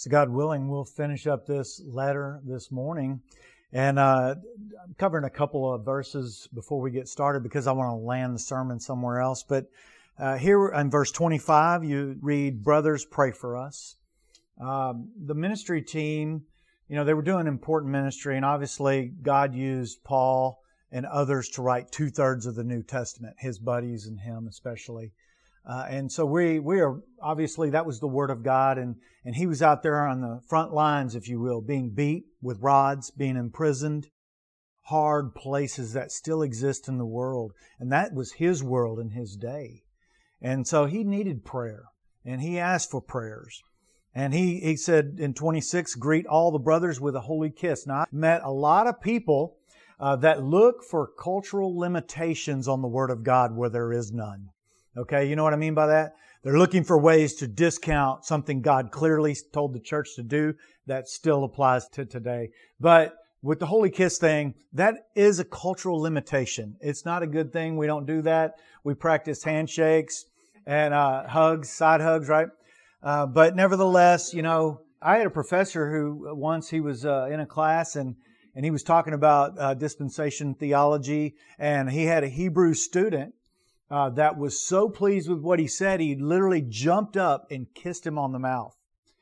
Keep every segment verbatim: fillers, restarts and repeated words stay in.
So God willing, we'll finish up this letter this morning. And uh, I'm covering a couple of verses before we get started because I want to land the sermon somewhere else. But uh, here in verse twenty-five, you read, "Brothers, pray for us." Um, the ministry team, you know, they were doing important ministry. And obviously, God used Paul and others to write two-thirds of the New Testament, his buddies and him especially. Uh, and so we we are, obviously, that was the Word of God. And, and he was out there on the front lines, if you will, being beat with rods, being imprisoned, hard places that still exist in the world. And that was his world in his day. And so he needed prayer. And he asked for prayers. And he, he said in twenty-six, "Greet all the brothers with a holy kiss." Now, I met a lot of people uh, that look for cultural limitations on the Word of God where there is none. Okay, you know what I mean by that? They're looking for ways to discount something God clearly told the church to do that still applies to today. But with the holy kiss thing, that is a cultural limitation. It's not a good thing. We don't do that. We practice handshakes and uh, hugs, side hugs, right? Uh, but nevertheless, you know, I had a professor who once he was uh, in a class and and he was talking about uh, dispensation theology, and he had a Hebrew student Uh, that was so pleased with what he said, he literally jumped up and kissed him on the mouth.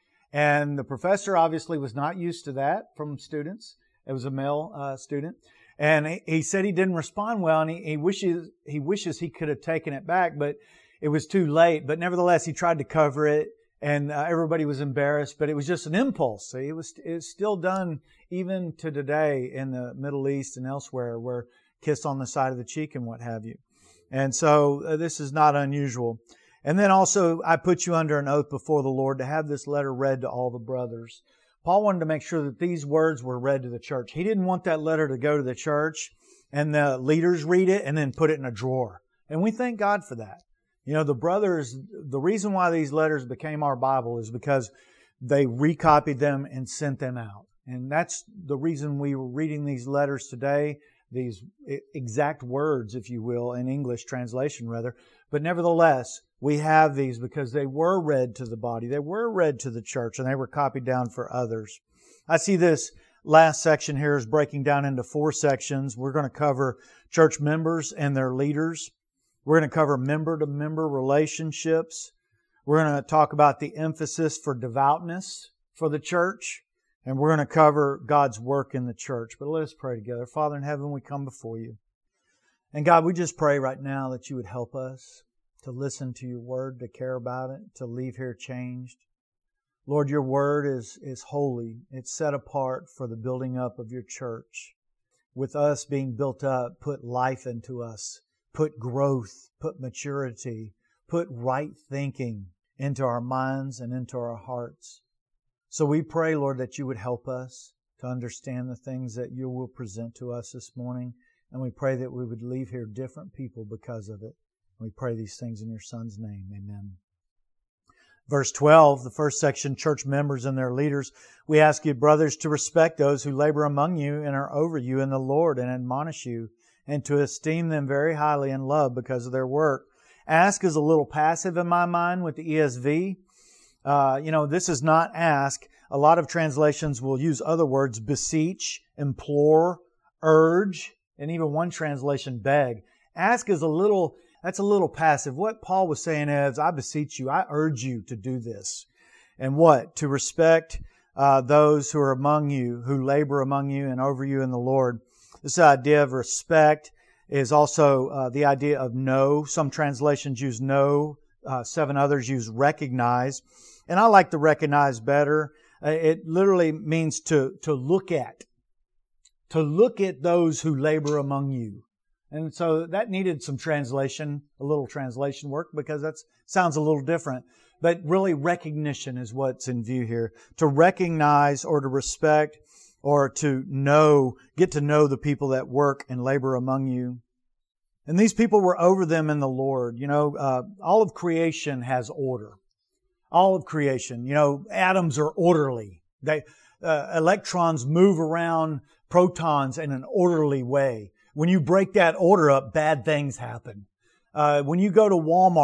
And the professor obviously was not used to that from students. It was a male uh, student. And he, he said he didn't respond well, and he, he wishes he wishes he could have taken it back, but it was too late. But nevertheless, he tried to cover it, and uh, everybody was embarrassed, but it was just an impulse. See, it was it's still done even to today in the Middle East and elsewhere, where kiss on the side of the cheek and what have you. And so uh, this is not unusual. And then also, I put you under an oath before the Lord to have this letter read to all the brothers. Paul wanted to make sure that these words were read to the church. He didn't want that letter to go to the church and the leaders read it and then put it in a drawer. And we thank God for that. You know, the brothers, the reason why these letters became our Bible is because they recopied them and sent them out. And that's the reason we were reading these letters today. These exact words, if you will, in English translation rather. But nevertheless, we have these because they were read to the body. They were read to the church, and they were copied down for others. I see this last section here is breaking down into four sections. We're going to cover church members and their leaders. We're going to cover member-to-member relationships. We're going to talk about the emphasis for devoutness for the church. And we're going to cover God's work in the church. But let us pray together. Father in heaven, we come before you. And God, we just pray right now that you would help us to listen to your word, to care about it, to leave here changed. Lord, your word is, is holy. It's set apart for the building up of your church. With us being built up, put life into us, put growth, put maturity, put right thinking into our minds and into our hearts. So we pray, Lord, that you would help us to understand the things that you will present to us this morning. And we pray that we would leave here different people because of it. We pray these things in your Son's name. Amen. Verse twelve, the first section, church members and their leaders. "We ask you, brothers, to respect those who labor among you and are over you in the Lord and admonish you, and to esteem them very highly in love because of their work." Ask is a little passive in my mind with the E S V. Uh, you know, this is not ask. A lot of translations will use other words, beseech, implore, urge, and even one translation, beg. Ask is a little, that's a little passive. What Paul was saying is, I beseech you, I urge you to do this. And what? To respect uh, those who are among you, who labor among you and over you in the Lord. This idea of respect is also uh, the idea of know. Some translations use know. Uh, seven others use recognize. And I like to recognize better. Uh, it literally means to, to look at. To look at those who labor among you. And so that needed some translation, a little translation work, because that sounds a little different. But really recognition is what's in view here. To recognize or to respect or to know, get to know the people that work and labor among you. And these people were over them in the Lord. You know, uh, all of creation has order. All of creation. You know, atoms are orderly. They, uh, electrons move around protons in an orderly way. When you break that order up, bad things happen. Uh, when you go to Walmart,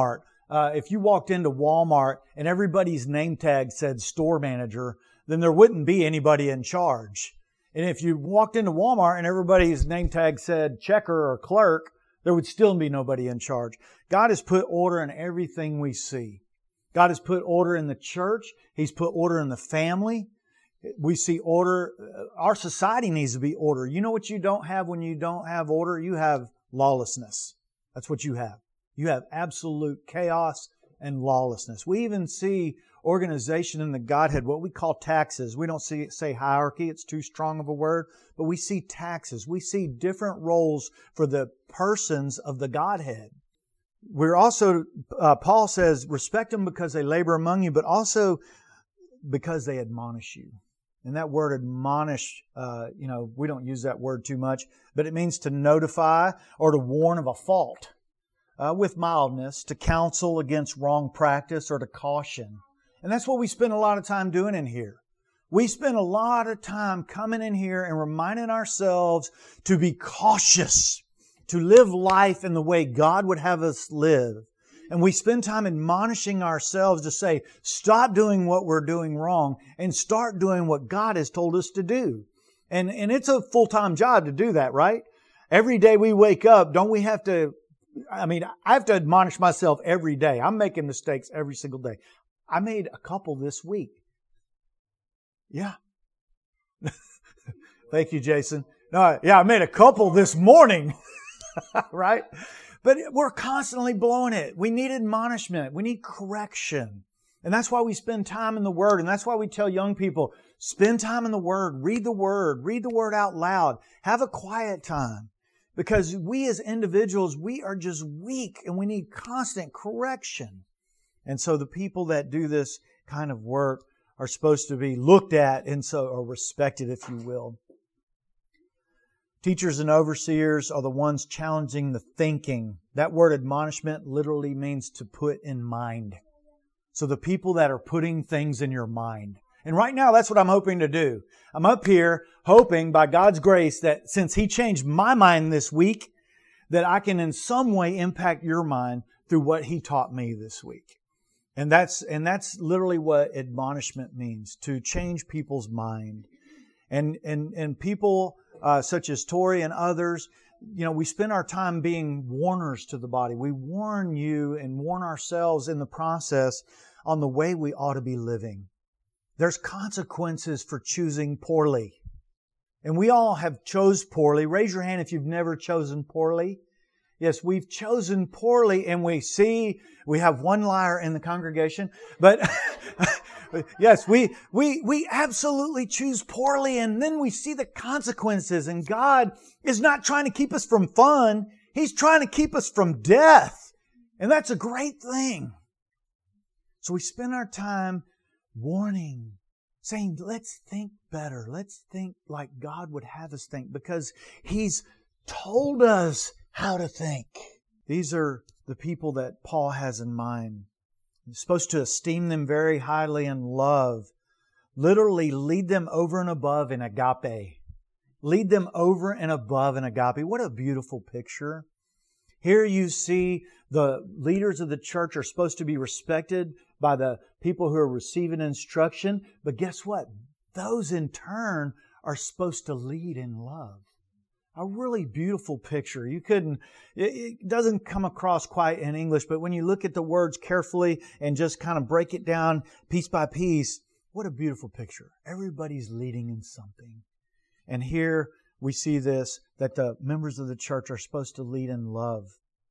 uh, if you walked into Walmart and everybody's name tag said store manager, then there wouldn't be anybody in charge. And if you walked into Walmart and everybody's name tag said checker or clerk, there would still be nobody in charge. God has put order in everything we see. God has put order in the church. He's put order in the family. We see order. Our society needs to be order. You know what you don't have when you don't have order? You have lawlessness. That's what you have. You have absolute chaos and lawlessness. We even see organization in the Godhead, what we call taxes. We don't see say hierarchy. It's too strong of a word. But we see taxes. We see different roles for the persons of the Godhead. We're also, uh, Paul says, respect them because they labor among you, but also because they admonish you. And that word admonish, uh, you know, we don't use that word too much, but it means to notify or to warn of a fault uh, with mildness, to counsel against wrong practice, or to caution. And that's what we spend a lot of time doing in here. We spend a lot of time coming in here and reminding ourselves to be cautious, to live life in the way God would have us live. And we spend time admonishing ourselves to say, stop doing what we're doing wrong and start doing what God has told us to do. And, and it's a full-time job to do that, right? Every day we wake up, don't we have to, I mean, I have to admonish myself every day. I'm making mistakes every single day. I made a couple this week. Yeah. Thank you, Jason. No, yeah, I made a couple this morning. Right? But we're constantly blowing it. We need admonishment. We need correction. And that's why we spend time in the Word. And that's why we tell young people, spend time in the Word. Read the Word. Read the Word out loud. Have a quiet time. Because we as individuals, we are just weak and we need constant correction. And so the people that do this kind of work are supposed to be looked at and so or respected, if you will. Teachers and overseers are the ones challenging the thinking. That word admonishment literally means to put in mind. So the people that are putting things in your mind. And right now, that's what I'm hoping to do. I'm up here hoping by God's grace that since He changed my mind this week, that I can in some way impact your mind through what He taught me this week. And that's, and that's literally what admonishment means, to change people's mind. And, and, and people, Uh, such as Tori and others, you know, we spend our time being warners to the body. We warn you and warn ourselves in the process on the way we ought to be living. There's consequences for choosing poorly. And we all have chose poorly. Raise your hand if you've never chosen poorly. Yes, we've chosen poorly, and we see we have one liar in the congregation, but yes, we, we, we absolutely choose poorly, and then we see the consequences, and God is not trying to keep us from fun. He's trying to keep us from death. And that's a great thing. So we spend our time warning, saying, let's think better. Let's think like God would have us think, because He's told us how to think. These are the people that Paul has in mind. You're supposed to esteem them very highly in love. Literally lead them over and above in agape. Lead them over and above in agape. What a beautiful picture. Here you see the leaders of the church are supposed to be respected by the people who are receiving instruction. But guess what? Those in turn are supposed to lead in love. A really beautiful picture. You couldn't, it, it doesn't come across quite in English, but when you look at the words carefully and just kind of break it down piece by piece, what a beautiful picture. Everybody's leading in something. And here we see this, that the members of the church are supposed to lead in love.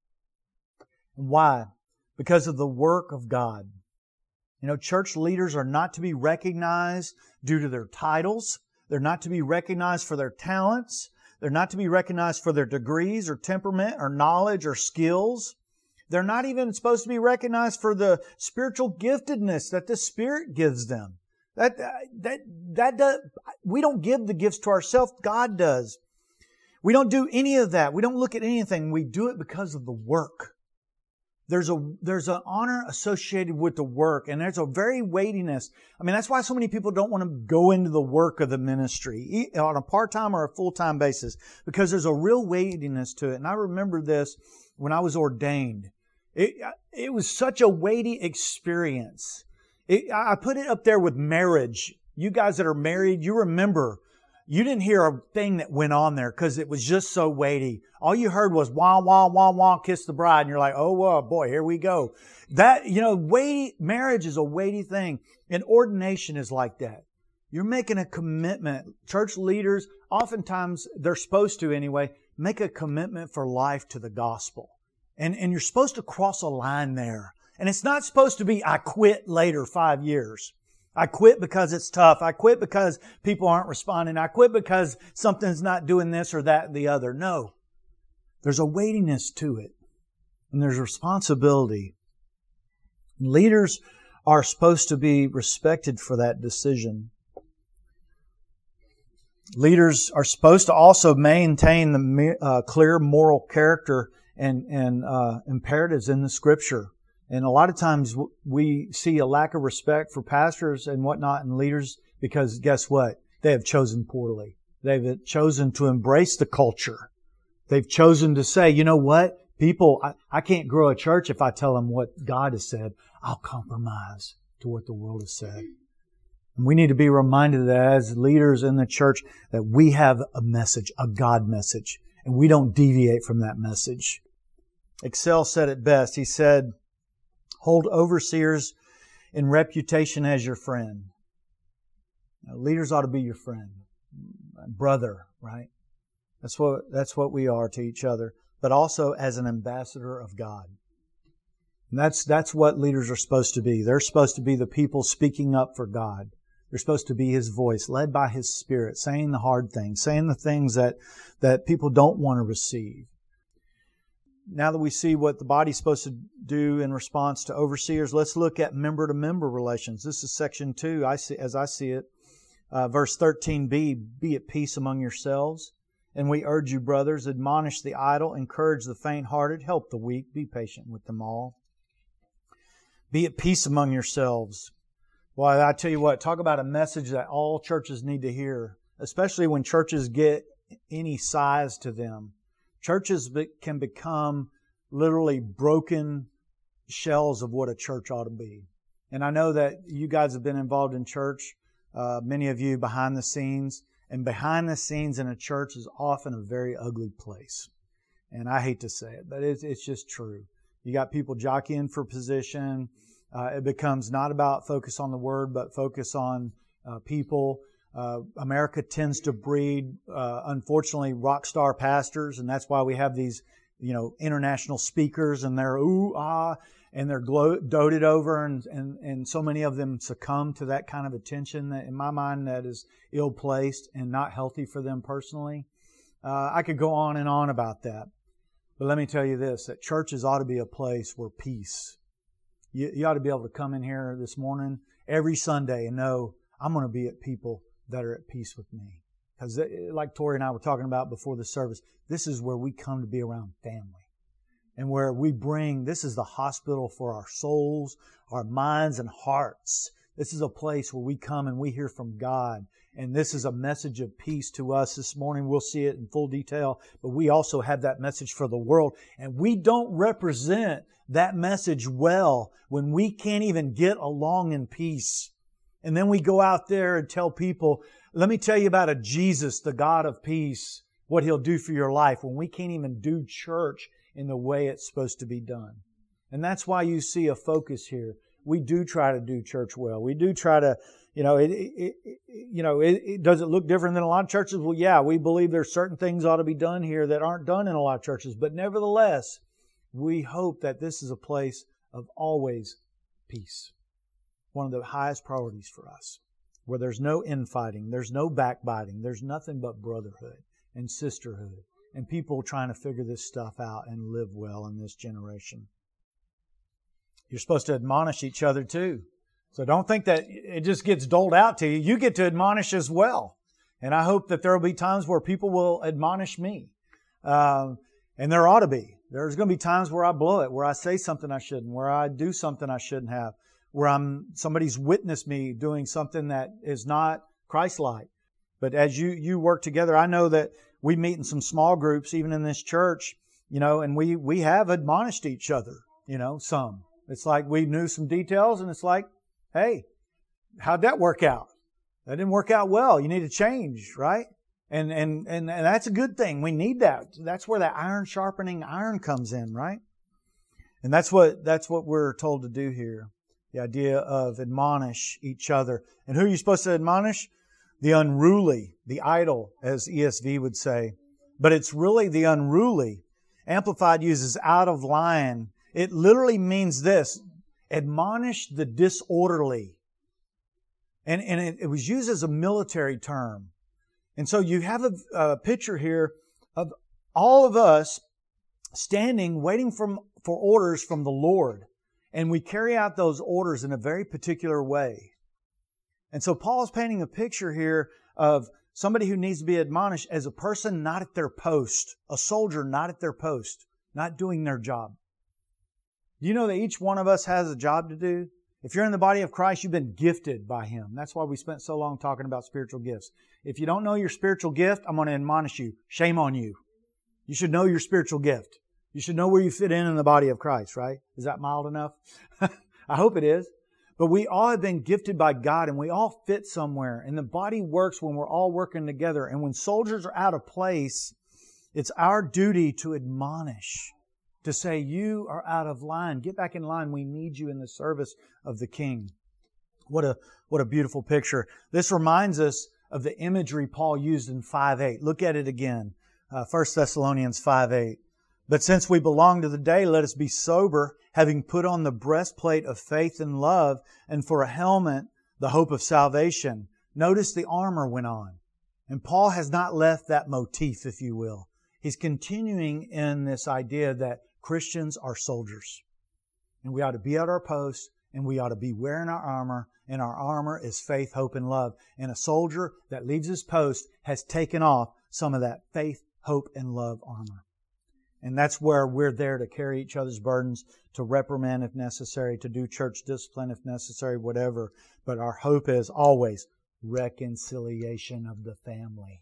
And why? Because of the work of God. You know, church leaders are not to be recognized due to their titles. They're not to be recognized for their talents. They're not to be recognized for their degrees or temperament or knowledge or skills. They're not even supposed to be recognized for the spiritual giftedness that the Spirit gives them. That, that, that does, we don't give the gifts to ourselves. God does. We don't do any of that. We don't look at anything. We do it because of the work. There's a, there's an honor associated with the work, and there's a very weightiness. I mean, that's why so many people don't want to go into the work of the ministry on a part-time or a full-time basis, because there's a real weightiness to it. And I remember this when I was ordained. It, it was such a weighty experience. It, I put it up there with marriage. You guys that are married, you remember, you didn't hear a thing that went on there because it was just so weighty. All you heard was wah, wah, wah, wah, kiss the bride. And you're like, oh, well, boy, here we go. That, you know, weighty, marriage is a weighty thing. And ordination is like that. You're making a commitment. Church leaders, oftentimes, they're supposed to anyway, make a commitment for life to the gospel. And, and you're supposed to cross a line there. And it's not supposed to be, I quit later five years. I quit because it's tough. I quit because people aren't responding. I quit because something's not doing this or that and the other. No. There's a weightiness to it. And there's responsibility. Leaders are supposed to be respected for that decision. Leaders are supposed to also maintain the uh, clear moral character and, and uh, imperatives in the Scripture. And a lot of times we see a lack of respect for pastors and whatnot and leaders because guess what? They have chosen poorly. They've chosen to embrace the culture. They've chosen to say, you know what? People, I, I can't grow a church if I tell them what God has said. I'll compromise to what the world has said. And we need to be reminded that as leaders in the church that we have a message, a God message, and we don't deviate from that message. Excel said it best. He said, hold overseers in reputation as your friend. Now, leaders ought to be your friend, brother, right? That's what, that's what we are to each other, but also as an ambassador of God. And that's, that's what leaders are supposed to be. They're supposed to be the people speaking up for God. They're supposed to be His voice, led by His Spirit, saying the hard things, saying the things that, that people don't want to receive. Now that we see what the body's supposed to do in response to overseers, let's look at member-to-member relations. This is section two, I see, as I see it. Uh, verse thirteen b, be at peace among yourselves. And we urge you, brothers, admonish the idle, encourage the faint-hearted, help the weak, be patient with them all. Be at peace among yourselves. Well, I tell you what, talk about a message that all churches need to hear, especially when churches get any size to them. Churches can become literally broken shells of what a church ought to be. And I know that you guys have been involved in church, uh, many of you behind the scenes. And behind the scenes in a church is often a very ugly place. And I hate to say it, but it's, it's just true. You got people jockeying for position. Uh, it becomes not about focus on the Word, but focus on uh, people. Uh, America tends to breed, uh, unfortunately, rock star pastors, and that's why we have these, you know, international speakers, and they're ooh ah, and they're glo- doted over, and, and and so many of them succumb to that kind of attention that, in my mind, that is ill placed and not healthy for them personally. Uh, I could go on and on about that, but let me tell you this: that churches ought to be a place where peace. You, you ought to be able to come in here this morning every Sunday and know I'm going to be at people that are at peace with me. Because like Tori and I were talking about before the service, this is where we come to be around family. And where we bring, this is the hospital for our souls, our minds and hearts. This is a place where we come and we hear from God. And this is a message of peace to us this morning. We'll see it in full detail. But we also have that message for the world. And we don't represent that message well when we can't even get along in peace. And then we go out there and tell people, let me tell you about a Jesus, the God of peace, what He'll do for your life, when we can't even do church in the way it's supposed to be done. And that's why you see a focus here. We do try to do church well. We do try to, you know, it, it, it you know, it, it, does it look different than a lot of churches? Well, yeah, we believe there's certain things ought to be done here that aren't done in a lot of churches. But nevertheless, we hope that this is a place of always peace. One of the highest priorities for us, where there's no infighting, there's no backbiting, there's nothing but brotherhood and sisterhood and people trying to figure this stuff out and live well in this generation. You're supposed to admonish each other too. So don't think that it just gets doled out to you. You get to admonish as well. And I hope that there will be times where people will admonish me. Um, and there ought to be. There's going to be times where I blow it, where I say something I shouldn't, where I do something I shouldn't have, where I'm somebody's witnessed me doing something that is not Christ-like. But as you, you work together, I know that we meet in some small groups, even in this church, you know, and we, we have admonished each other You know, some. It's like we knew some details and it's like, hey, how'd that work out? That didn't work out well. You need to change, right? And, and, and, and that's a good thing. We need that. That's where that iron sharpening iron comes in, right? And that's what, that's what we're told to do here. The idea of admonish each other. And who are you supposed to admonish? The unruly, the idle, as E S V would say. But it's really the unruly. Amplified uses out of line. It literally means this: admonish the disorderly. And, and it, it was used as a military term. And so you have a, a picture here of all of us standing, waiting from, for orders from the Lord. And we carry out those orders in a very particular way. And so Paul is painting a picture here of somebody who needs to be admonished as a person not at their post, a soldier not at their post, not doing their job. Do you know that each one of us has a job to do? If you're in the body of Christ, you've been gifted by Him. That's why we spent so long talking about spiritual gifts. If you don't know your spiritual gift, I'm going to admonish you. Shame on you. You should know your spiritual gift. You should know where you fit in in the body of Christ, right? Is that mild enough? I hope it is. But we all have been gifted by God and we all fit somewhere. And the body works when we're all working together. And when soldiers are out of place, it's our duty to admonish, to say, you are out of line. Get back in line. We need you in the service of the King. What a, what a beautiful picture. This reminds us of the imagery Paul used in five eight. Look at it again. Uh, First Thessalonians five eight. But since we belong to the day, let us be sober, having put on the breastplate of faith and love, and for a helmet, the hope of salvation. Notice the armor went on. And Paul has not left that motif, if you will. He's continuing in this idea that Christians are soldiers. And we ought to be at our post, and we ought to be wearing our armor, and our armor is faith, hope, and love. And a soldier that leaves his post has taken off some of that faith, hope, and love armor. And that's where we're there to carry each other's burdens, to reprimand if necessary, to do church discipline if necessary, whatever. But our hope is always reconciliation of the family.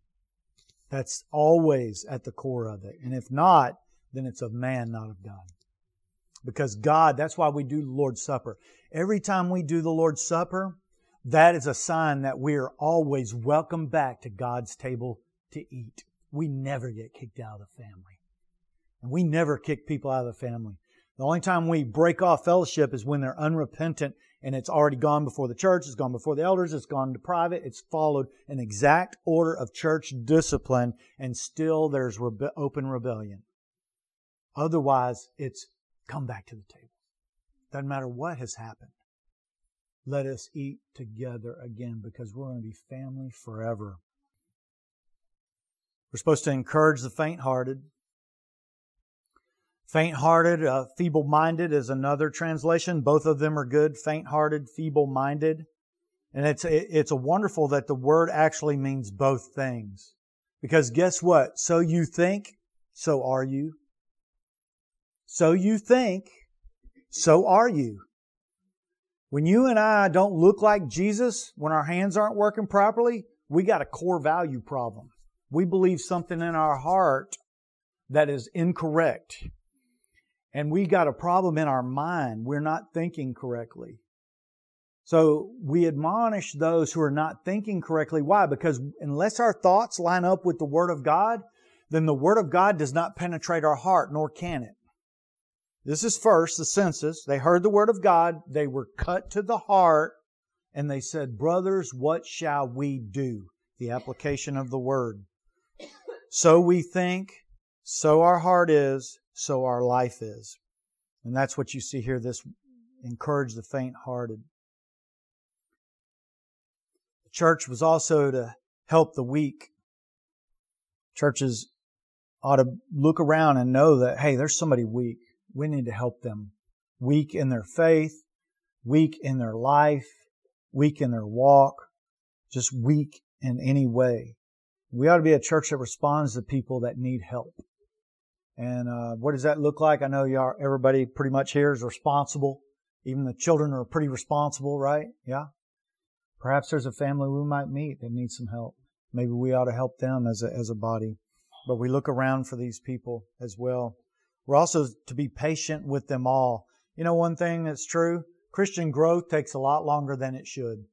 That's always at the core of it. And if not, then it's of man, not of God. Because God, that's why we do the Lord's Supper. Every time we do the Lord's Supper, that is a sign that we are always welcome back to God's table to eat. We never get kicked out of the family. And we never kick people out of the family. The only time we break off fellowship is when they're unrepentant and it's already gone before the church, it's gone before the elders, it's gone to private, it's followed an exact order of church discipline, and still there's rebe- open rebellion. Otherwise, it's come back to the table. Doesn't matter what has happened. Let us eat together again because we're going to be family forever. We're supposed to encourage the faint-hearted. Faint-hearted, uh, feeble-minded is another translation. Both of them are good. Faint-hearted, feeble-minded. And it's, it's a wonderful that the word actually means both things. Because guess what? So you think, so are you. So you think, so are you. When you and I don't look like Jesus, when our hands aren't working properly, we got a core value problem. We believe something in our heart that is incorrect. And we got a problem in our mind. We're not thinking correctly. So we admonish those who are not thinking correctly. Why? Because unless our thoughts line up with the Word of God, then the Word of God does not penetrate our heart, nor can it. This is first, the senses. They heard the Word of God. They were cut to the heart. And they said, brothers, what shall we do? The application of the Word. So we think, so our heart is, so our life is. And that's what you see here, this encourage the faint-hearted. The church was also to help the weak. Churches ought to look around and know that, hey, there's somebody weak. We need to help them. Weak in their faith, weak in their life, weak in their walk, just weak in any way. We ought to be a church that responds to people that need help. And uh, what does that look like? I know you are, everybody pretty much here is responsible. Even the children are pretty responsible, right? Yeah. Perhaps there's a family we might meet that needs some help. Maybe we ought to help them as a, as a body. But we look around for these people as well. We're also to be patient with them all. You know one thing that's true? Christian growth takes a lot longer than it should.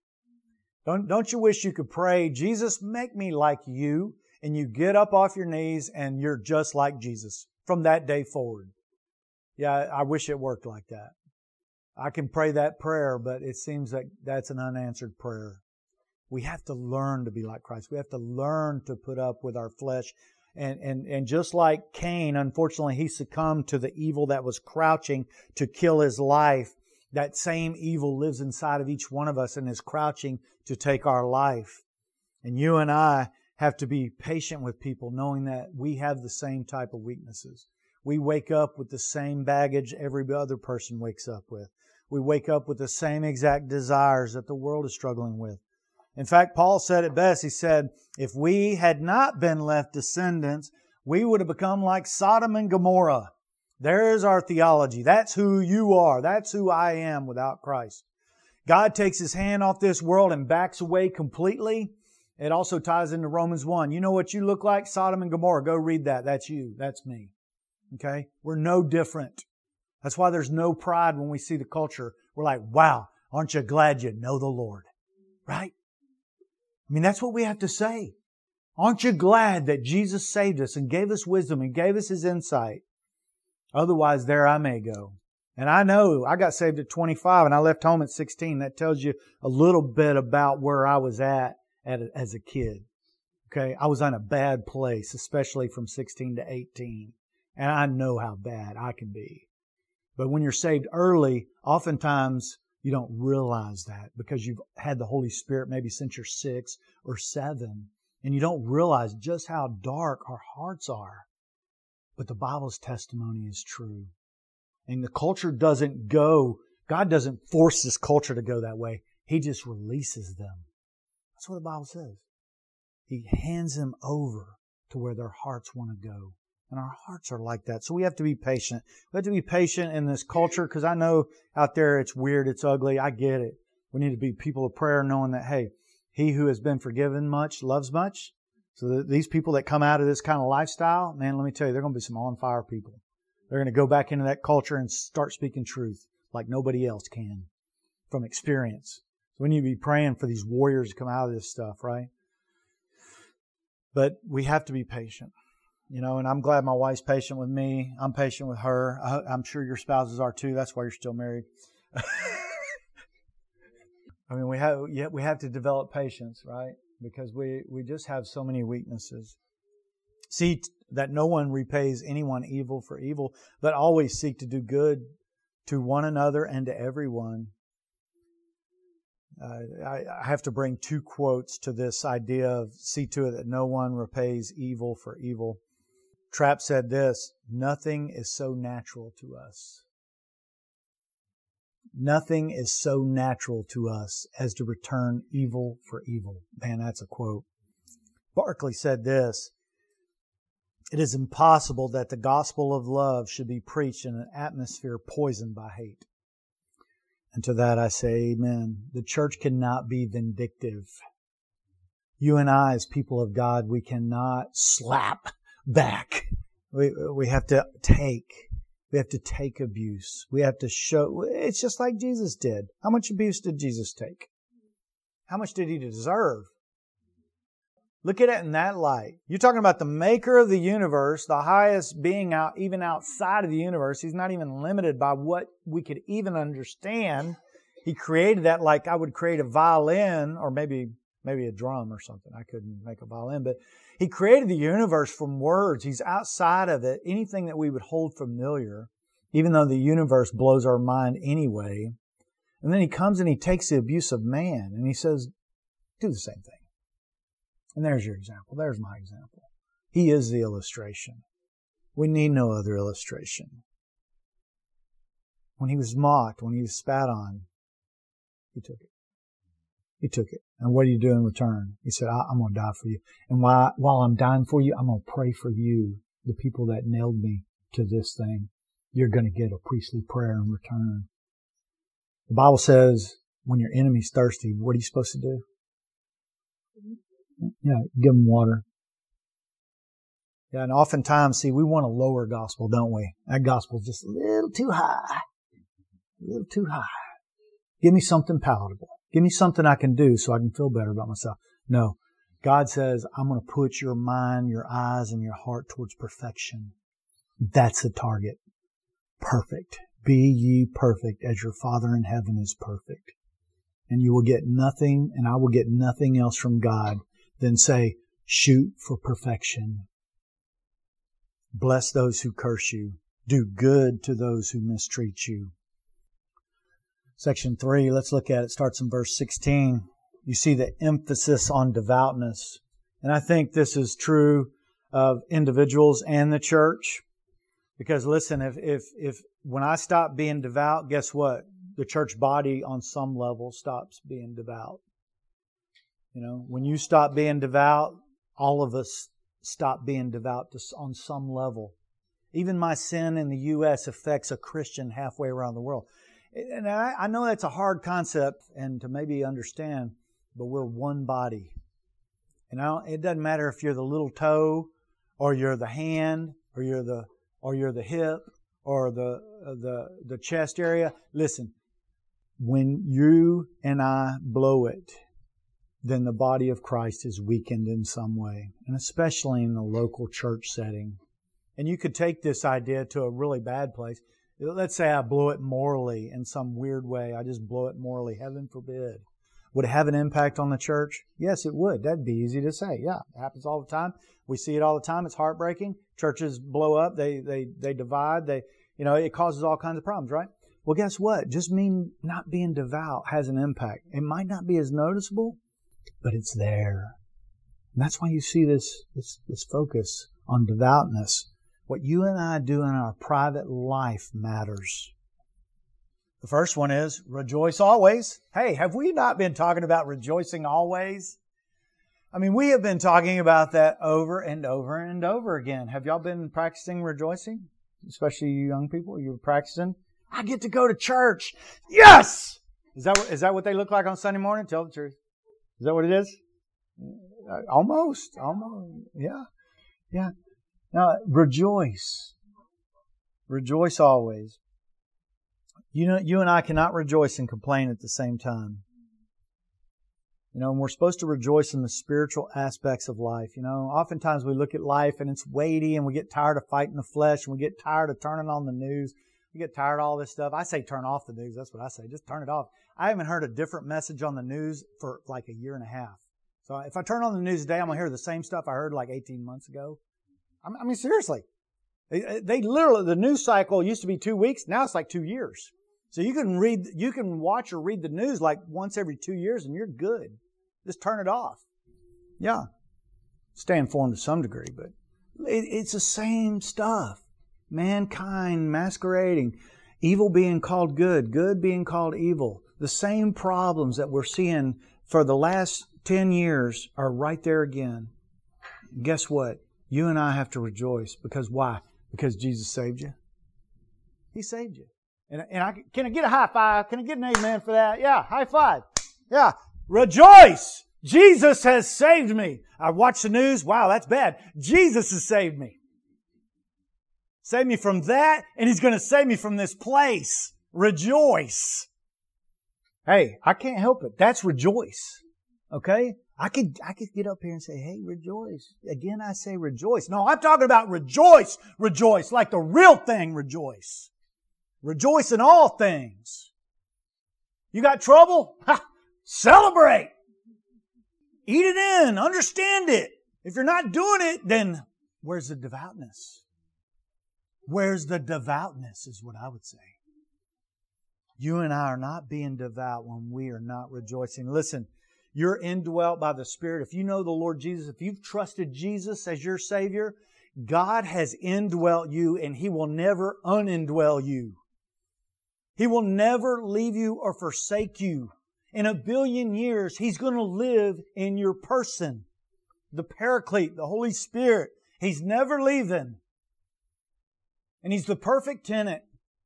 Don't, don't you wish you could pray, Jesus, make me like you, and you get up off your knees and you're just like Jesus from that day forward? Yeah, I wish it worked like that. I can pray that prayer, but it seems like that's an unanswered prayer. We have to learn to be like Christ. We have to learn to put up with our flesh. And, and, and just like Cain, unfortunately, he succumbed to the evil that was crouching to kill his life. That same evil lives inside of each one of us and is crouching to take our life. And you and I have to be patient with people, knowing that we have the same type of weaknesses. We wake up with the same baggage every other person wakes up with. We wake up with the same exact desires that the world is struggling with. In fact, Paul said it best. He said, if we had not been left descendants, we would have become like Sodom and Gomorrah. There's our theology. That's who you are. That's who I am without Christ. God takes His hand off this world and backs away completely. It also ties into Romans one. You know what you look like? Sodom and Gomorrah. Go read that. That's you. That's me. Okay? We're no different. That's why there's no pride when we see the culture. We're like, wow, aren't you glad you know the Lord? Right? I mean, that's what we have to say. Aren't you glad that Jesus saved us and gave us wisdom and gave us His insight? Otherwise, there I may go. And I know I got saved at twenty-five and I left home at sixteen. That tells you a little bit about where I was at, at as a kid. Okay? I was in a bad place, especially from sixteen to eighteen. And I know how bad I can be. But when you're saved early, oftentimes you don't realize that because you've had the Holy Spirit maybe since you're six or seven. And you don't realize just how dark our hearts are. But the Bible's testimony is true. And the culture doesn't go, God doesn't force this culture to go that way. He just releases them. That's what the Bible says. He hands them over to where their hearts want to go. And our hearts are like that. So we have to be patient. We have to be patient in this culture because I know out there it's weird, it's ugly. I get it. We need to be people of prayer knowing that, hey, he who has been forgiven much loves much. So that these people that come out of this kind of lifestyle, man, let me tell you, they're going to be some on-fire people. They're going to go back into that culture and start speaking truth like nobody else can from experience. So we need to be praying for these warriors to come out of this stuff, right? But we have to be patient. You know, and I'm glad my wife's patient with me. I'm patient with her. I, I'm sure your spouses are too. That's why you're still married. I mean, we have we have to develop patience, right? Because we, we just have so many weaknesses. See that no one repays anyone evil for evil, but always seek to do good to one another and to everyone. Uh, I, I have to bring two quotes to this idea of see to it that no one repays evil for evil. Trapp said this, nothing is so natural to us. Nothing is so natural to us as to return evil for evil. Man, that's a quote. Barclay said this, it is impossible that the gospel of love should be preached in an atmosphere poisoned by hate. And to that I say amen. The church cannot be vindictive. You and I as people of God, we cannot slap back. We we have to take. We have to take abuse. We have to show. It's just like Jesus did. How much abuse did Jesus take? How much did He deserve? Look at it in that light. You're talking about the maker of the universe, the highest being out, even outside of the universe. He's not even limited by what we could even understand. He created that like I would create a violin or maybe maybe a drum or something. I couldn't make a violin, but He created the universe from words. He's outside of it. Anything that we would hold familiar, even though the universe blows our mind anyway. And then He comes and He takes the abuse of man and He says, do the same thing. And there's your example. There's my example. He is the illustration. We need no other illustration. When He was mocked, when He was spat on, He took it. He took it. And what do you do in return? He said, I'm going to die for you. And while, while I'm dying for you, I'm going to pray for you, the people that nailed me to this thing. You're going to get a priestly prayer in return. The Bible says, when your enemy's thirsty, what are you supposed to do? Yeah, give them water. Yeah, and oftentimes, see, we want a lower gospel, don't we? That gospel's just a little too high. A little too high. Give me something palatable. Give me something I can do so I can feel better about myself. No. God says, I'm going to put your mind, your eyes, and your heart towards perfection. That's the target. Perfect. Be ye perfect as your Father in heaven is perfect. And you will get nothing, and I will get nothing else from God than say, shoot for perfection. Bless those who curse you. Do good to those who mistreat you. Section three, let's look at it. Starts in verse sixteen. You see the emphasis on devoutness. And I think this is true of individuals and the church. Because listen, if, if, if when I stop being devout, guess what? The church body on some level stops being devout. You know, when you stop being devout, all of us stop being devout to, on some level. Even my sin in the U S affects a Christian halfway around the world. And I, I know that's a hard concept and to maybe understand, but we're one body. And I don't, it doesn't matter if you're the little toe, or you're the hand, or you're the or you're the hip, or the uh, the the chest area. Listen, when you and I blow it, then the body of Christ is weakened in some way, and especially in the local church setting. And you could take this idea to a really bad place. Let's say I blow it morally in some weird way. I just blow it morally. Heaven forbid. Would it have an impact on the church? Yes, it would. That'd be easy to say. Yeah, it happens all the time. We see it all the time. It's heartbreaking. Churches blow up. They they they divide. They you know it causes all kinds of problems, right? Well, guess what? Just mean not being devout has an impact. It might not be as noticeable, but it's there. And that's why you see this this this focus on devoutness. What you and I do in our private life matters. The first one is rejoice always. Hey, have we not been talking about rejoicing always? I mean, we have been talking about that over and over and over again. Have y'all been practicing rejoicing? Especially you young people, you're practicing. I get to go to church. Yes! Is that, is that what they look like on Sunday morning? Tell the truth. Is that what it is? Almost. Almost. Yeah. Yeah. Now, rejoice. Rejoice always. You know, you and I cannot rejoice and complain at the same time. You know, and we're supposed to rejoice in the spiritual aspects of life. You know, oftentimes we look at life and it's weighty and we get tired of fighting the flesh and we get tired of turning on the news. We get tired of all this stuff. I say turn off the news. That's what I say. Just turn it off. I haven't heard a different message on the news for like a year and a half. So if I turn on the news today, I'm going to hear the same stuff I heard like eighteen months ago. I mean, seriously. They, they literally, the news cycle used to be two weeks. Now it's like two years. So you can read, you can watch or read the news like once every two years and you're good. Just turn it off. Yeah. Stay informed to some degree, but it, it's the same stuff. Mankind masquerading. Evil being called good. Good being called evil. The same problems that we're seeing for the last ten years are right there again. Guess what? You and I have to rejoice. Because why? Because Jesus saved you. He saved you. And, and I, can I get a high five? Can I get an amen for that? Yeah, high five. Yeah. Rejoice! Jesus has saved me. I watch the news. Wow, that's bad. Jesus has saved me. Saved me from that, and He's going to save me from this place. Rejoice. Hey, I can't help it. That's rejoice. Okay? I could, I could get up here and say, hey, rejoice. Again, I say rejoice. No, I'm talking about rejoice. Rejoice. Like the real thing, rejoice. Rejoice in all things. You got trouble? Ha! Celebrate. Eat it in. Understand it. If you're not doing it, then where's the devoutness? Where's the devoutness is what I would say. You and I are not being devout when we are not rejoicing. Listen, you're indwelt by the Spirit. If you know the Lord Jesus, if you've trusted Jesus as your Savior, God has indwelt you and He will never unindwell you. He will never leave you or forsake you. In a billion years, He's going to live in your person. The Paraclete, the Holy Spirit. He's never leaving. And He's the perfect tenant.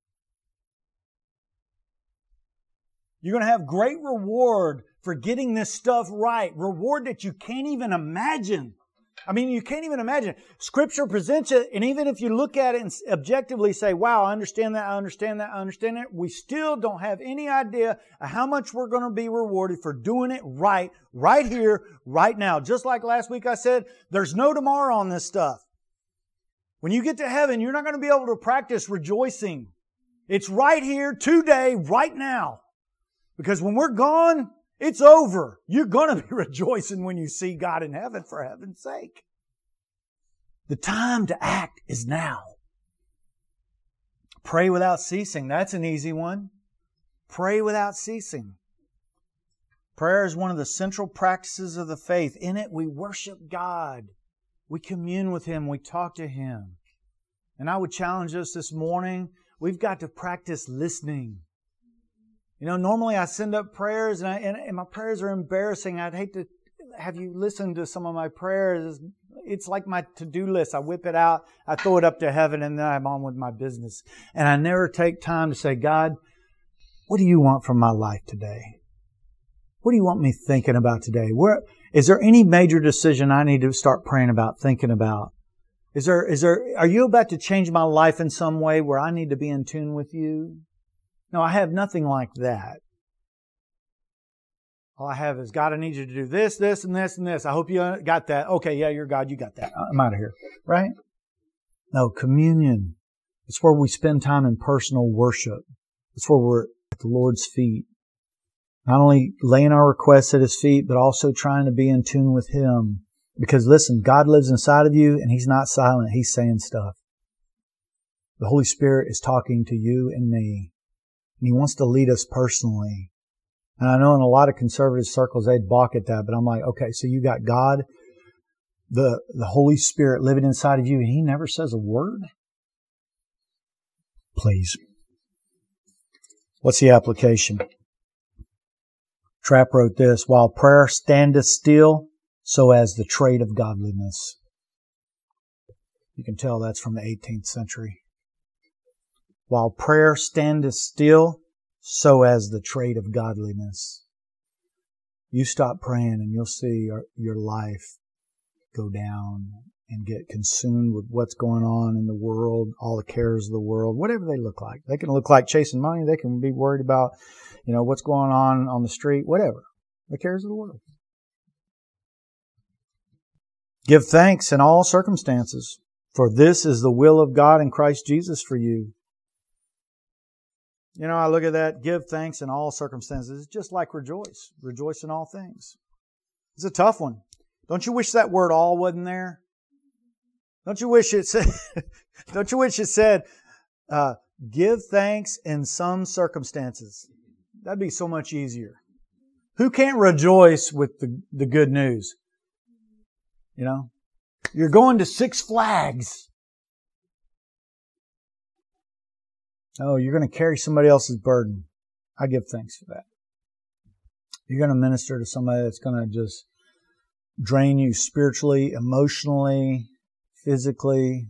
You're going to have great reward for getting this stuff right. Reward that you can't even imagine. I mean, you can't even imagine. Scripture presents it, and even if you look at it and objectively say, wow, I understand that, I understand that, I understand that, we still don't have any idea of how much we're going to be rewarded for doing it right, right here, right now. Just like last week I said, there's no tomorrow on this stuff. When you get to heaven, you're not going to be able to practice rejoicing. It's right here, today, right now. Because when we're gone, it's over. You're going to be rejoicing when you see God in heaven, for heaven's sake. The time to act is now. Pray without ceasing. That's an easy one. Pray without ceasing. Prayer is one of the central practices of the faith. In it, we worship God. We commune with Him. We talk to Him. And I would challenge us this morning, we've got to practice listening. You know, normally I send up prayers and, I, and, and my prayers are embarrassing. I'd hate to have you listen to some of my prayers. It's like my to-do list. I whip it out, I throw it up to heaven, and then I'm on with my business. And I never take time to say, God, what do you want from my life today? What do you want me thinking about today? Where, is there any major decision I need to start praying about, thinking about? Is there, is there, are you about to change my life in some way where I need to be in tune with you? No, I have nothing like that. All I have is, God, I need you to do this, this, and this, and this. I hope you got that. Okay, yeah, you're God, you got that. I'm out of here. Right? No, communion. It's where we spend time in personal worship. It's where we're at the Lord's feet. Not only laying our requests at His feet, but also trying to be in tune with Him. Because listen, God lives inside of you, and He's not silent. He's saying stuff. The Holy Spirit is talking to you and me. And He wants to lead us personally. And I know in a lot of conservative circles, they'd balk at that. But I'm like, okay, so you got God, the, the Holy Spirit living inside of you, and He never says a word? Please. What's the application? Trapp wrote this, while prayer standeth still, so as the trade of godliness. You can tell that's from the eighteenth century. While prayer standeth still, so as the trade of godliness. You stop praying and you'll see your, your life go down and get consumed with what's going on in the world, all the cares of the world, whatever they look like. They can look like chasing money. They can be worried about, you know, what's going on on the street, whatever. The cares of the world. Give thanks in all circumstances, for this is the will of God in Christ Jesus for you. You know, I look at that, give thanks in all circumstances. It's just like rejoice. Rejoice in all things. It's a tough one. Don't you wish that word all wasn't there? Don't you wish it said, don't you wish it said, uh, give thanks in some circumstances? That'd be so much easier. Who can't rejoice with the, the good news? You know, you're going to Six Flags. Oh, you're going to carry somebody else's burden. I give thanks for that. You're going to minister to somebody that's going to just drain you spiritually, emotionally, physically.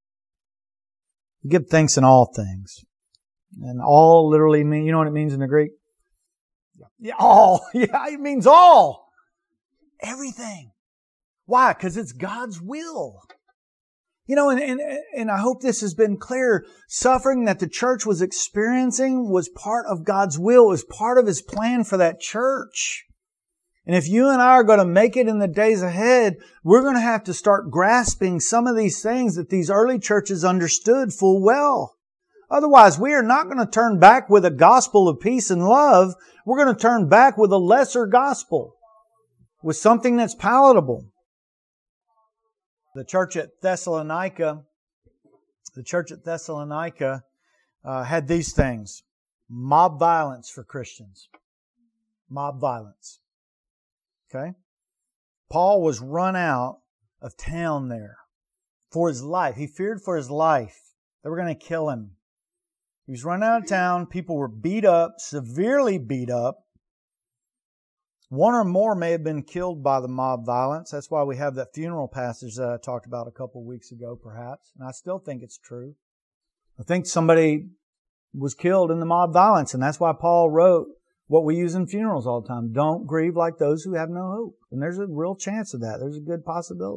Give thanks in all things. And all literally mean, you know what it means in the Greek? Yeah, all. Yeah, it means all. Everything. Why? Because it's God's will. You know, and, and, and I hope this has been clear. Suffering that the church was experiencing was part of God's will. It was part of His plan for that church. And if you and I are going to make it in the days ahead, we're going to have to start grasping some of these things that these early churches understood full well. Otherwise, we are not going to turn back with a gospel of peace and love. We're going to turn back with a lesser gospel, with something that's palatable. The church at Thessalonica, the church at Thessalonica uh, had these things. Mob violence for Christians. Mob violence. Okay? Paul was run out of town there for his life. He feared for his life. They were going to kill him. He was run out of town. People were beat up, severely beat up. One or more may have been killed by the mob violence. That's why we have that funeral passage that I talked about a couple of weeks ago, perhaps. And I still think it's true. I think somebody was killed in the mob violence, and that's why Paul wrote what we use in funerals all the time. Don't grieve like those who have no hope. And there's a real chance of that. There's a good possibility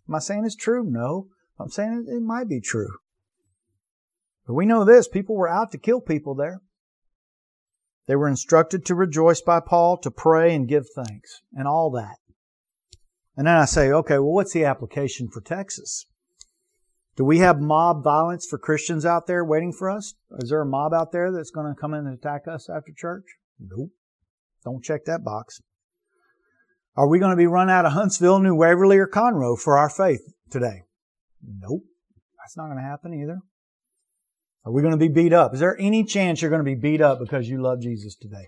Am I saying it's true? No. I'm saying it, it might be true. But we know this. People were out to kill people there. They were instructed to rejoice by Paul, to pray and give thanks, and all that. And then I say, okay, well, what's the application for Texas? Do we have mob violence for Christians out there waiting for us? Is there a mob out there that's going to come in and attack us after church? Nope. Don't check that box. Are we going to be run out of Huntsville, New Waverly, or Conroe for our faith today? Nope. That's not going to happen either. Are we going to be beat up? Is there any chance you're going to be beat up because you love Jesus today?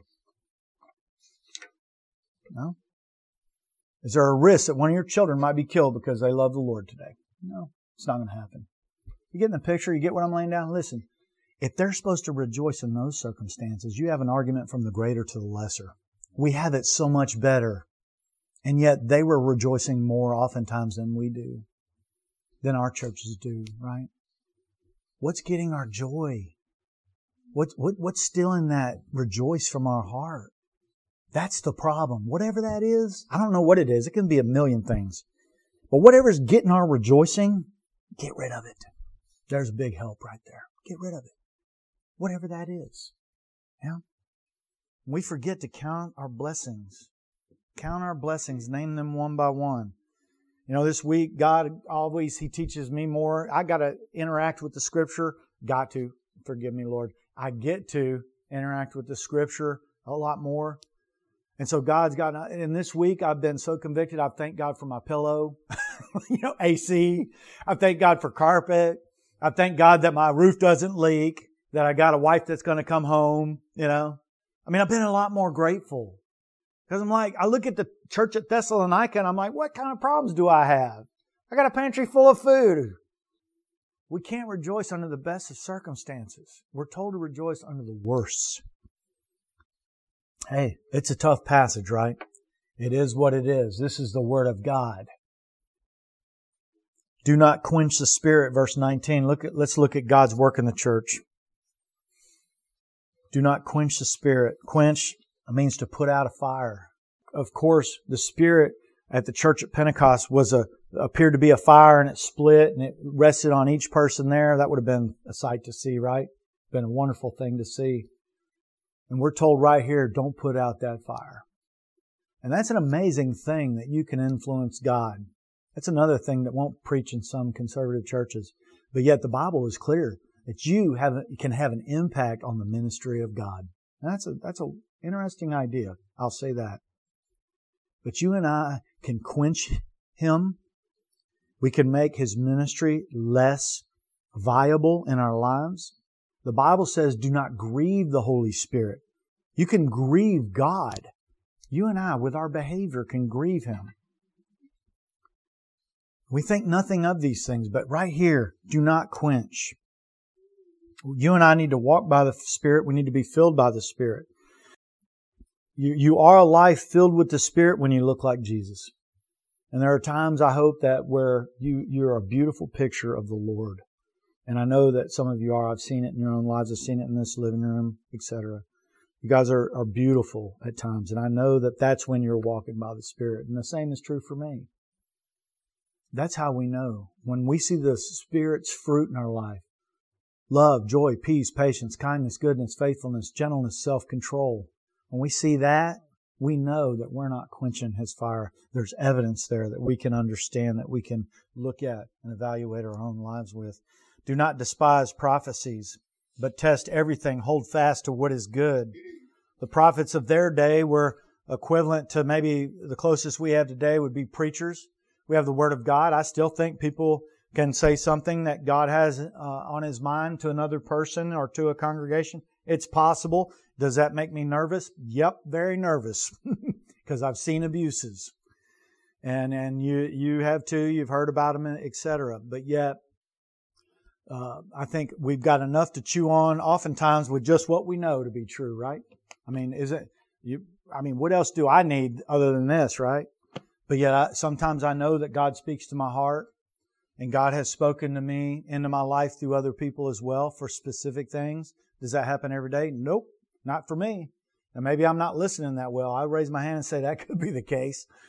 No. Is there a risk that one of your children might be killed because they love the Lord today? No. It's not going to happen. You get in the picture? You get what I'm laying down? Listen, if they're supposed to rejoice in those circumstances, you have an argument from the greater to the lesser. We have it so much better. And yet they were rejoicing more oftentimes than we do, than our churches do, right? What's getting our joy? What, what, what's stealing that rejoice from our heart? That's the problem. Whatever that is, I don't know what it is. It can be a million things. But whatever's getting our rejoicing, get rid of it. There's big help right there. Get rid of it. Whatever that is. Yeah? We forget to count our blessings. Count our blessings. Name them one by one. You know, this week, God always, He teaches me more. I got to interact with the Scripture. Got to. Forgive me, Lord. I get to interact with the Scripture a lot more. And so God's got, and this week I've been so convicted. I thank God for my pillow, you know, A C. I thank God for carpet. I thank God that my roof doesn't leak, that I got a wife that's going to come home, you know. I mean, I've been a lot more grateful. Because I'm like, I look at the church at Thessalonica and I'm like, what kind of problems do I have? I got a pantry full of food. We can't rejoice under the best of circumstances. We're told to rejoice under the worst. Hey, it's a tough passage, right? It is what it is. This is the Word of God. Do not quench the Spirit, verse nineteen. Look at, let's look at God's work in the church. Do not quench the Spirit. Quench means to put out a fire. Of course, the Spirit at the church at Pentecost was a appeared to be a fire, and it split and it rested on each person there. That would have been a sight to see, right? Been a wonderful thing to see. And we're told right here, don't put out that fire. And that's an amazing thing that you can influence God. That's another thing that won't preach in some conservative churches. But yet the Bible is clear that you have, can have an impact on the ministry of God. And that's a, that's a interesting idea. I'll say that. But you and I can quench Him. We can make His ministry less viable in our lives. The Bible says, do not grieve the Holy Spirit. You can grieve God. You and I, with our behavior, can grieve Him. We think nothing of these things, but right here, do not quench. You and I need to walk by the Spirit. We need to be filled by the Spirit. You, you are a life filled with the Spirit when you look like Jesus. And there are times, I hope, that where you, you're a beautiful picture of the Lord. And I know that some of you are. I've seen it in your own lives. I've seen it in this living room, et cetera. You guys are, are beautiful at times. And I know that that's when you're walking by the Spirit. And the same is true for me. That's how we know. When we see the Spirit's fruit in our life, love, joy, peace, patience, kindness, goodness, faithfulness, gentleness, self-control. When we see that, we know that we're not quenching His fire. There's evidence there that we can understand, that we can look at and evaluate our own lives with. Do not despise prophecies, but test everything. Hold fast to what is good. The prophets of their day were equivalent to maybe the closest we have today would be preachers. We have the Word of God. I still think people can say something that God has uh, on His mind to another person or to a congregation. It's possible. Does that make me nervous? Yep, very nervous because I've seen abuses. And and you you have too. You've heard about them, et cetera. But yet, Uh, I think we've got enough to chew on oftentimes with just what we know to be true, right? I mean, is it, you, I mean, what else do I need other than this, right? But yet I, sometimes I know that God speaks to my heart and God has spoken to me into my life through other people as well for specific things. Does that happen every day? Nope, not for me. And maybe I'm not listening that well. I raise my hand and say that could be the case.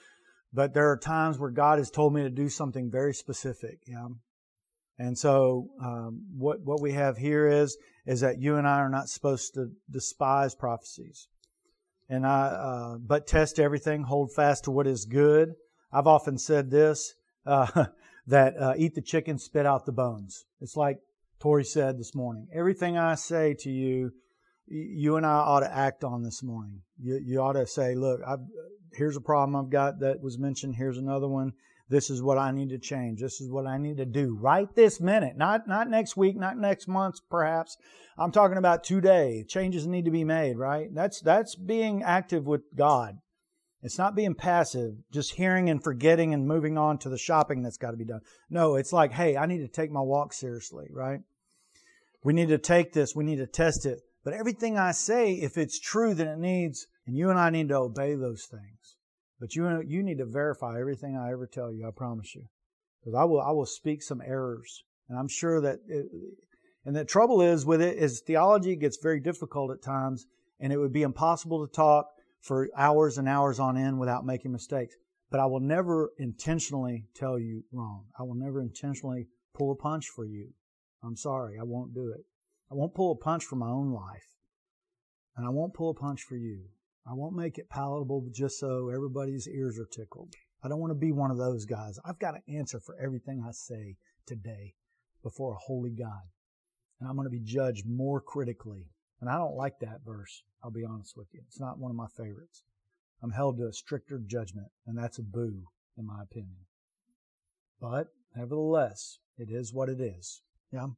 But there are times where God has told me to do something very specific. You know? And so um, what what we have here is is that you and I are not supposed to despise prophecies. And I, uh, but test everything, hold fast to what is good. I've often said this, uh, that uh, eat the chicken, spit out the bones. It's like Tori said this morning. Everything I say to you, you and I ought to act on this morning. You, you ought to say, look, I've, here's a problem I've got that was mentioned. Here's another one. This is what I need to change. This is what I need to do right this minute. Not not next week, not next month, perhaps. I'm talking about today. Changes need to be made, right? That's that's being active with God. It's not being passive, just hearing and forgetting and moving on to the shopping that's got to be done. No, it's like, hey, I need to take my walk seriously, right? We need to take this. We need to test it. But everything I say, if it's true, then it needs, and you and I need to obey those things. But you you need to verify everything I ever tell you, I promise you. Because I will I will speak some errors. And I'm sure that, it, and the trouble is with it is theology gets very difficult at times, and it would be impossible to talk for hours and hours on end without making mistakes. But I will never intentionally tell you wrong. I will never intentionally pull a punch for you. I'm sorry, I won't do it. I won't pull a punch for my own life. And I won't pull a punch for you. I won't make it palatable just so everybody's ears are tickled. I don't want to be one of those guys. I've got to answer for everything I say today before a holy God. And I'm going to be judged more critically. And I don't like that verse, I'll be honest with you. It's not one of my favorites. I'm held to a stricter judgment, and that's a boo, in my opinion. But, nevertheless, it is what it is. Yeah?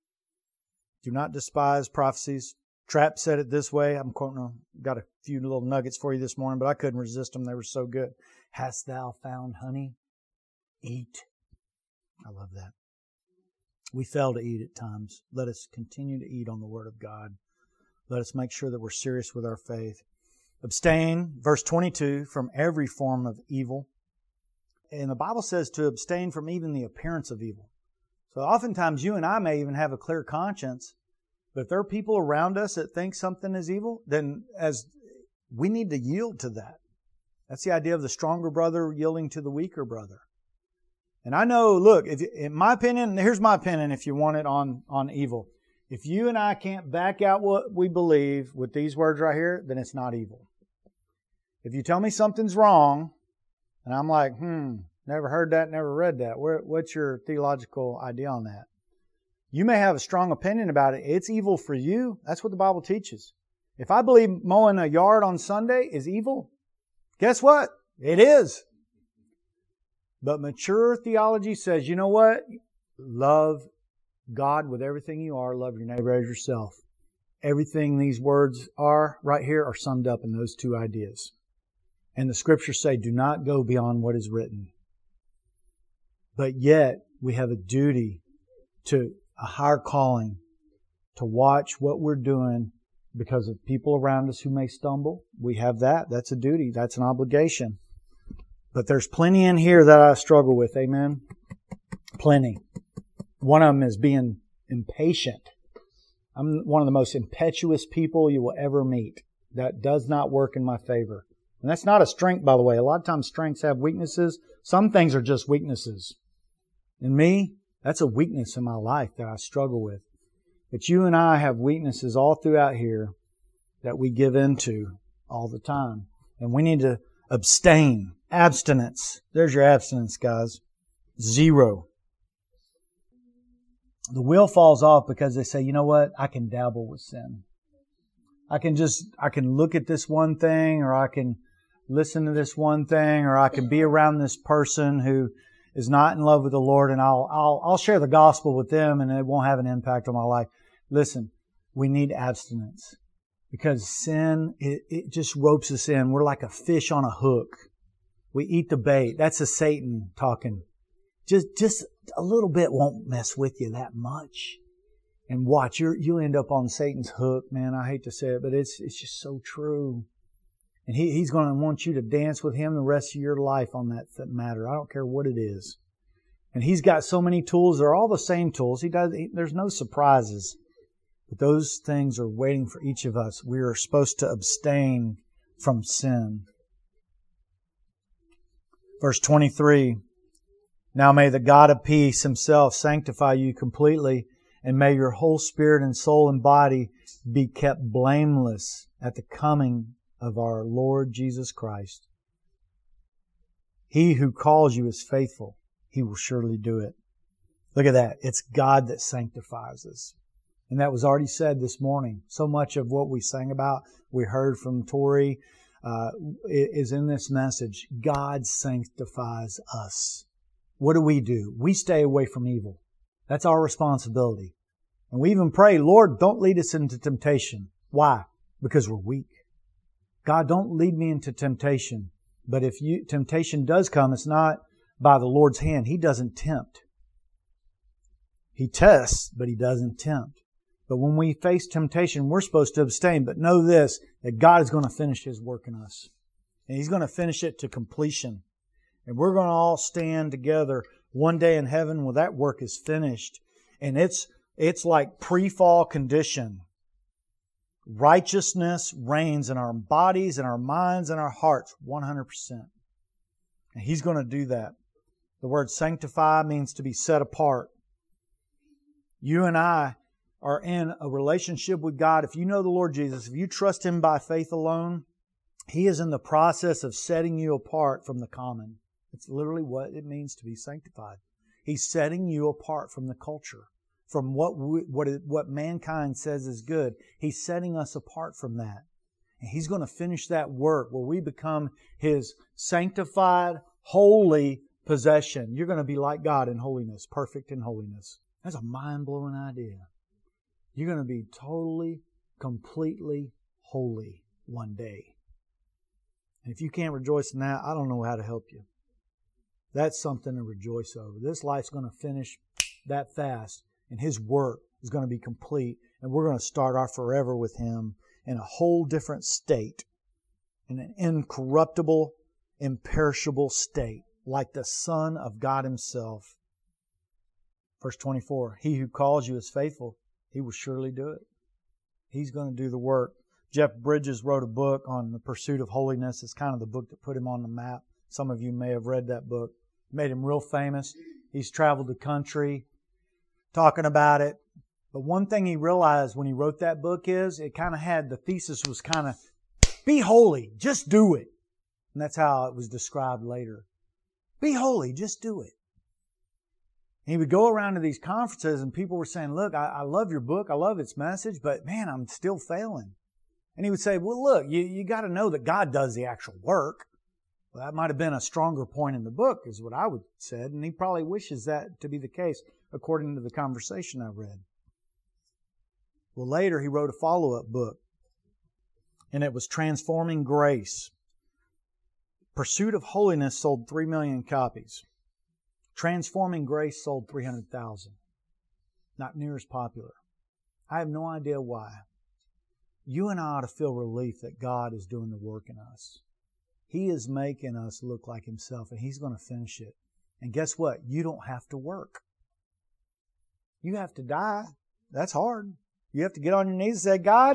Do not despise prophecies. Trapp said it this way. I'm quoting, got a few little nuggets for you this morning, but I couldn't resist them. They were so good. Hast thou found honey? Eat. I love that. We fail to eat at times. Let us continue to eat on the Word of God. Let us make sure that we're serious with our faith. Abstain, verse twenty-two, from every form of evil. And the Bible says to abstain from even the appearance of evil. So oftentimes you and I may even have a clear conscience, but if there are people around us that think something is evil, then as we need to yield to that. That's the idea of the stronger brother yielding to the weaker brother. And I know, look, if in my opinion, here's my opinion if you want it on, on evil. If you and I can't back out what we believe with these words right here, then it's not evil. If you tell me something's wrong, and I'm like, hmm, never heard that, never read that. Where, what's your theological idea on that? You may have a strong opinion about it. It's evil for you. That's what the Bible teaches. If I believe mowing a yard on Sunday is evil, guess what? It is. But mature theology says, you know what? Love God with everything you are. Love your neighbor as yourself. Everything these words are right here are summed up in those two ideas. And the Scriptures say, do not go beyond what is written. But yet, we have a duty to a higher calling to watch what we're doing because of people around us who may stumble. We have that. That's a duty. That's an obligation. But there's plenty in here that I struggle with. Amen? Plenty. One of them is being impatient. I'm one of the most impetuous people you will ever meet. That does not work in my favor. And that's not a strength, by the way. A lot of times strengths have weaknesses. Some things are just weaknesses. In me, that's a weakness in my life that I struggle with. But you and I have weaknesses all throughout here that we give into all the time. And we need to abstain. Abstinence. There's your abstinence, guys. Zero. The will falls off because they say, you know what? I can dabble with sin. I can just, I can look at this one thing, or I can listen to this one thing, or I can be around this person who is not in love with the Lord, and I'll, I'll, I'll share the gospel with them, and it won't have an impact on my life. Listen, we need abstinence because sin, it, it just ropes us in. We're like a fish on a hook. We eat the bait. That's a Satan talking. Just, just a little bit won't mess with you that much. And watch, you're, you'll end up on Satan's hook, man. I hate to say it, but it's, it's just so true. And he, he's going to want you to dance with him the rest of your life on that matter. I don't care what it is. And he's got so many tools. They're all the same tools. He does. He, there's no surprises. But those things are waiting for each of us. We are supposed to abstain from sin. Verse twenty-three, now may the God of peace Himself sanctify you completely, and may your whole spirit and soul and body be kept blameless at the coming of our Lord Jesus Christ. He who calls you is faithful. He will surely do it. Look at that. It's God that sanctifies us. And that was already said this morning. So much of what we sang about, we heard from Tori, uh, is in this message. God sanctifies us. What do we do? We stay away from evil. That's our responsibility. And we even pray, Lord, don't lead us into temptation. Why? Because we're weak. God, don't lead me into temptation. But if you, temptation does come, it's not by the Lord's hand. He doesn't tempt. He tests, but He doesn't tempt. But when we face temptation, we're supposed to abstain. But know this, that God is going to finish His work in us. And He's going to finish it to completion. And we're going to all stand together one day in heaven when that work is finished. And it's it's like pre-fall condition. Righteousness reigns in our bodies, in our minds, and our hearts one hundred percent. And He's going to do that. The word sanctify means to be set apart. You and I are in a relationship with God. If you know the Lord Jesus, if you trust Him by faith alone, He is in the process of setting you apart from the common. It's literally what it means to be sanctified. He's setting you apart from the culture, from what we, what it, what mankind says is good. He's setting us apart from that. And He's going to finish that work where we become His sanctified, holy possession. You're going to be like God in holiness, perfect in holiness. That's a mind-blowing idea. You're going to be totally, completely holy one day. And if you can't rejoice in that, I don't know how to help you. That's something to rejoice over. This life's going to finish that fast, and His work is going to be complete, and we're going to start our forever with Him in a whole different state, in an incorruptible, imperishable state, like the Son of God Himself. Verse twenty-four, He who calls you is faithful. He will surely do it. He's going to do the work. Jeff Bridges wrote a book on the pursuit of holiness. It's kind of the book that put him on the map. Some of you may have read that book. It made him real famous. He's traveled the country talking about it. But one thing he realized when he wrote that book is it kind of had, the thesis was kind of, be holy, just do it. And that's how it was described later. Be holy, just do it. And he would go around to these conferences and people were saying, look, I, I love your book, I love its message, but man, I'm still failing. And he would say, well, look, you, you got to know that God does the actual work. Well, that might have been a stronger point in the book, is what I would have said, and he probably wishes that to be the case, according to the conversation I read. Well, later he wrote a follow-up book, and it was Transforming Grace. Pursuit of Holiness sold three million copies. Transforming Grace sold three hundred thousand. Not near as popular. I have no idea why. You and I ought to feel relief that God is doing the work in us. He is making us look like Himself, and He's going to finish it. And guess what? You don't have to work. You have to die. That's hard. You have to get on your knees and say, God,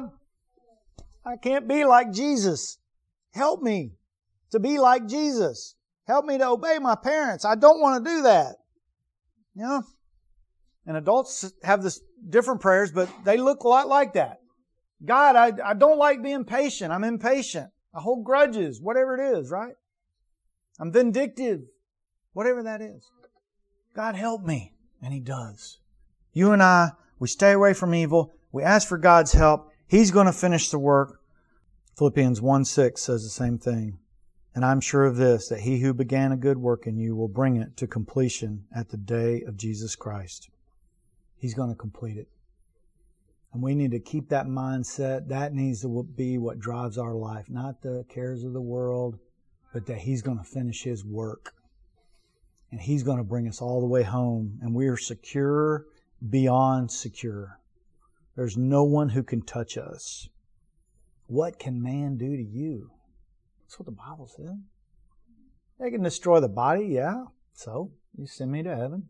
I can't be like Jesus. Help me to be like Jesus. Help me to obey my parents. I don't want to do that. You know? And adults have this different prayers, but they look a lot like that. God, I, I don't like being patient. I'm impatient. I hold grudges, whatever it is, right? I'm vindictive, whatever that is. God, help me. And He does. You and I, we stay away from evil. We ask for God's help. He's going to finish the work. Philippians one six says the same thing. And I'm sure of this, that He who began a good work in you will bring it to completion at the day of Jesus Christ. He's going to complete it. And we need to keep that mindset. That needs to be what drives our life. Not the cares of the world, but that He's going to finish His work. And He's going to bring us all the way home. And we are secure beyond secure. There's no one who can touch us. What can man do to you? That's what the Bible said. They can destroy the body, yeah. So, you send me to heaven.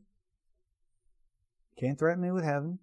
Can't threaten me with heaven.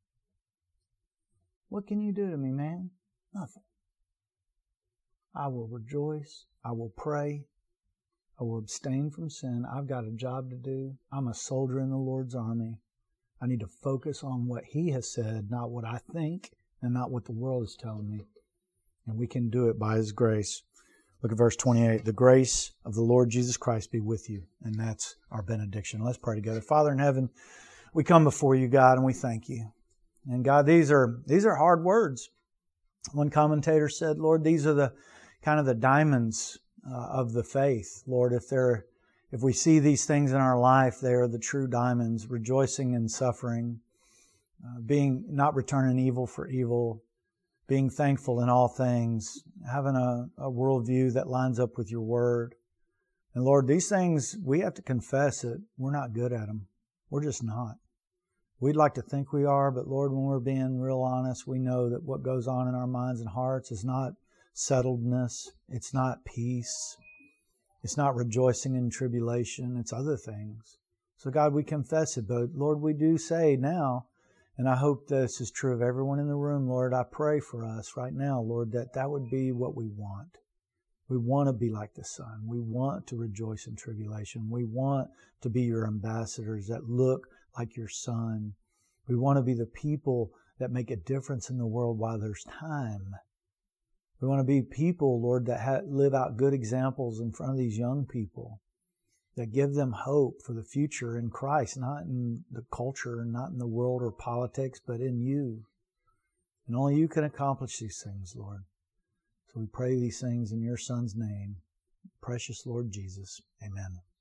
What can you do to me, man? Nothing. I will rejoice. I will pray. I will abstain from sin. I've got a job to do. I'm a soldier in the Lord's army. I need to focus on what He has said, not what I think and not what the world is telling me. And we can do it by His grace. Look at verse twenty-eight. The grace of the Lord Jesus Christ be with you. And that's our benediction. Let's pray together. Father in heaven, we come before you, God, and we thank you. And God, these are these are hard words. One commentator said, Lord, these are the kind of the diamonds uh, of the faith. Lord, if they're if we see these things in our life, they are the true diamonds, rejoicing in suffering, uh, being not returning evil for evil, being thankful in all things, having a, a worldview that lines up with your Word. And Lord, these things, we have to confess that we're not good at them. We're just not. We'd like to think we are, but Lord, when we're being real honest, we know that what goes on in our minds and hearts is not settledness. It's not peace. It's not rejoicing in tribulation. It's other things. So God, we confess it, but Lord, we do say now, and I hope this is true of everyone in the room, Lord, I pray for us right now, Lord, that that would be what we want. We want to be like the Son. We want to rejoice in tribulation. We want to be your ambassadors that look like your Son. We want to be the people that make a difference in the world while there's time. We want to be people, Lord, that ha- live out good examples in front of these young people, that give them hope for the future in Christ, not in the culture, not in the world or politics, but in you. And only you can accomplish these things, Lord. So we pray these things in your Son's name, precious Lord Jesus. Amen.